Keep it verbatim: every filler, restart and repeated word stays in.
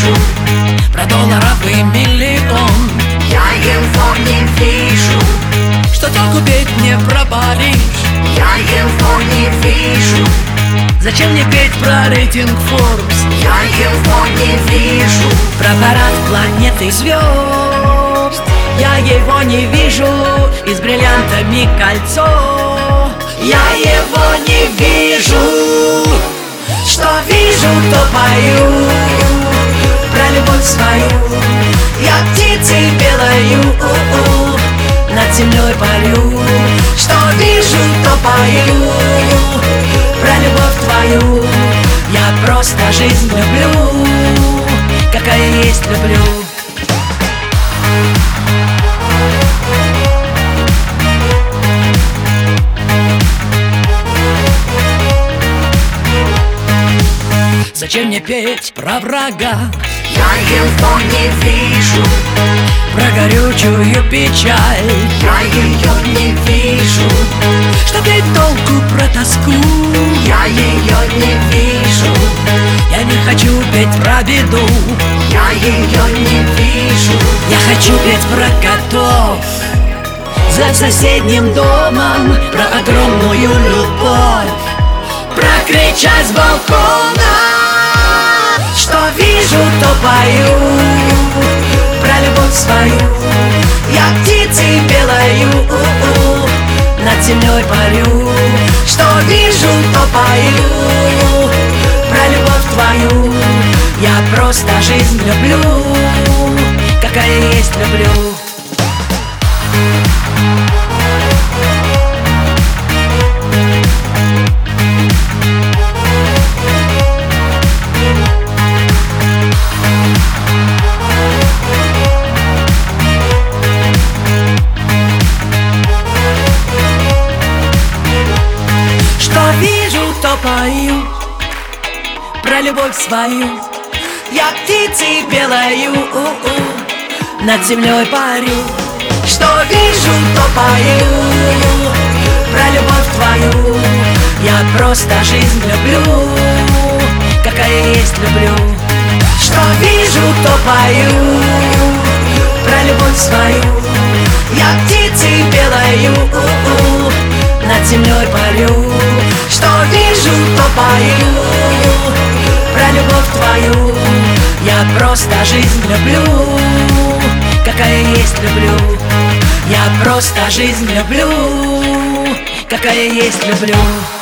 пишу про долларовый миллион. Я его не вижу, Что толку петь мне про Париж? я его не вижу, Зачем мне петь про рейтинг Forbes? я его не вижу, Про парад планет и звезд я его не вижу. И с бриллиантами кольцо я его не вижу. Что вижу, то пою про любовь свою. Я птицей белою над землей парю. Что вижу, то пою про любовь твою. Я просто жизнь люблю, какая есть люблю. Зачем мне петь про врага? я его не вижу, Про горючую печаль. я ее не вижу, Что петь толку про тоску? я ее не вижу, Я не хочу петь про беду. я ее не вижу, Я хочу петь про котов за соседним домом, про огромную любовь, про кричать с балкона. Что вижу, то пою про любовь свою. Я птицей белою над землей парю. Что вижу, то пою про любовь твою. Я просто жизнь люблю, какая есть люблю. Что вижу, то пою про любовь свою. Я птицей белою над землей парю. Что вижу, то пою про любовь твою. Я просто жизнь люблю, какая есть люблю. Что вижу, то пою про любовь свою. Я птицей белою над землей парю. Что вижу, то пою про любовь твою. Я просто жизнь люблю, какая есть люблю. Я просто жизнь люблю, какая есть люблю.